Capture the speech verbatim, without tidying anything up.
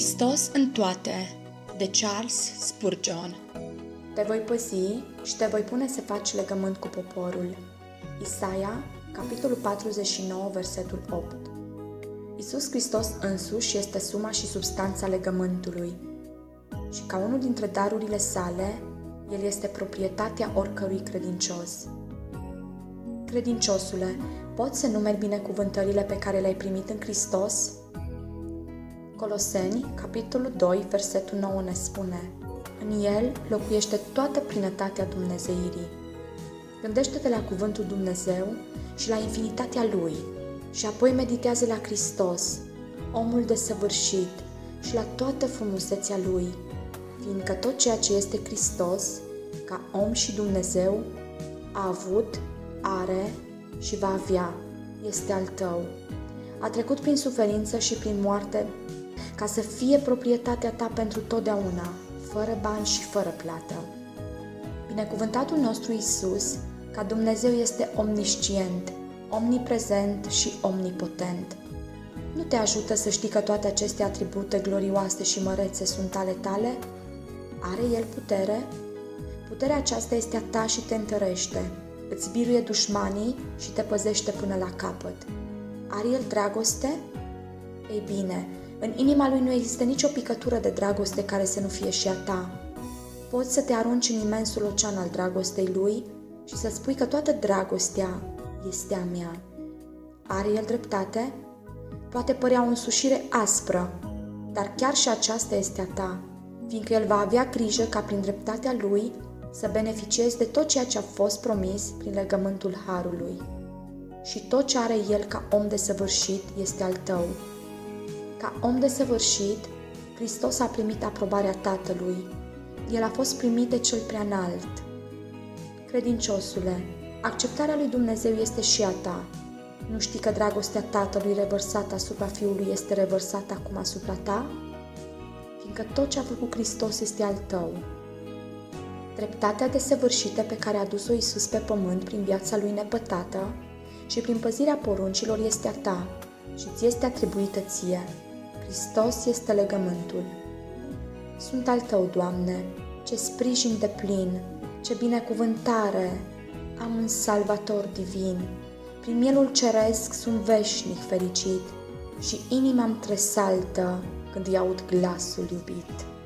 Hristos în toate, de Charles Spurgeon. Te voi păzi și te voi pune să faci legământ cu poporul. Isaia, capitolul patruzeci și nouă, versetul opt. Iisus Hristos însuși este suma și substanța legământului și ca unul dintre darurile sale, El este proprietatea oricărui credincios. Credinciosule, poți să numeri binecuvântările pe care le-ai primit în Hristos? Coloseni, capitolul doi, versetul nouă ne spune: în El locuiește toată plinătatea Dumnezeirii. Gândește-te la cuvântul Dumnezeu și la infinitatea Lui și apoi meditează la Hristos, omul desăvârșit, și la toată frumusețea Lui, fiindcă tot ceea ce este Hristos, ca om și Dumnezeu, a avut, are și va avea, este al tău. A trecut prin suferință și prin moarte ca să fie proprietatea ta pentru totdeauna, fără bani și fără plată. Binecuvântatul nostru Iisus, ca Dumnezeu, este omniscient, omniprezent și omnipotent. Nu te ajută să știi că toate aceste atribute glorioase și mărețe sunt ale tale? Are El putere? Puterea aceasta este a ta și te întărește, îți biruie dușmanii și te păzește până la capăt. Are El dragoste? Ei bine, în inima Lui nu există nicio picătură de dragoste care să nu fie și a ta. Poți să te arunci în imensul ocean al dragostei Lui și să spui că toată dragostea este a mea. Are El dreptate? Poate părea o însușire aspră, dar chiar și aceasta este a ta, fiindcă El va avea grijă ca prin dreptatea Lui să beneficiezi de tot ceea ce a fost promis prin legământul harului. Și tot ce are El ca om desăvârșit este al tău. Ca om desăvârșit, Hristos a primit aprobarea Tatălui. El a fost primit de Cel Preanalt. Credinciosule, acceptarea lui Dumnezeu este și a ta. Nu știi că dragostea Tatălui revărsată asupra Fiului este revărsată acum asupra ta? Fiindcă tot ce a făcut Hristos este al tău. Dreptatea desăvârșită pe care a dus-o Iisus pe pământ prin viața Lui nepătată și prin păzirea poruncilor este a ta și ți este atribuită ție. Hristos este legământul. Sunt al tău, Doamne, ce sprijin de plin, ce binecuvântare, am un salvator divin. Prin mielul ceresc sunt veșnic fericit și inima-mi tresaltă când îi aud glasul iubit.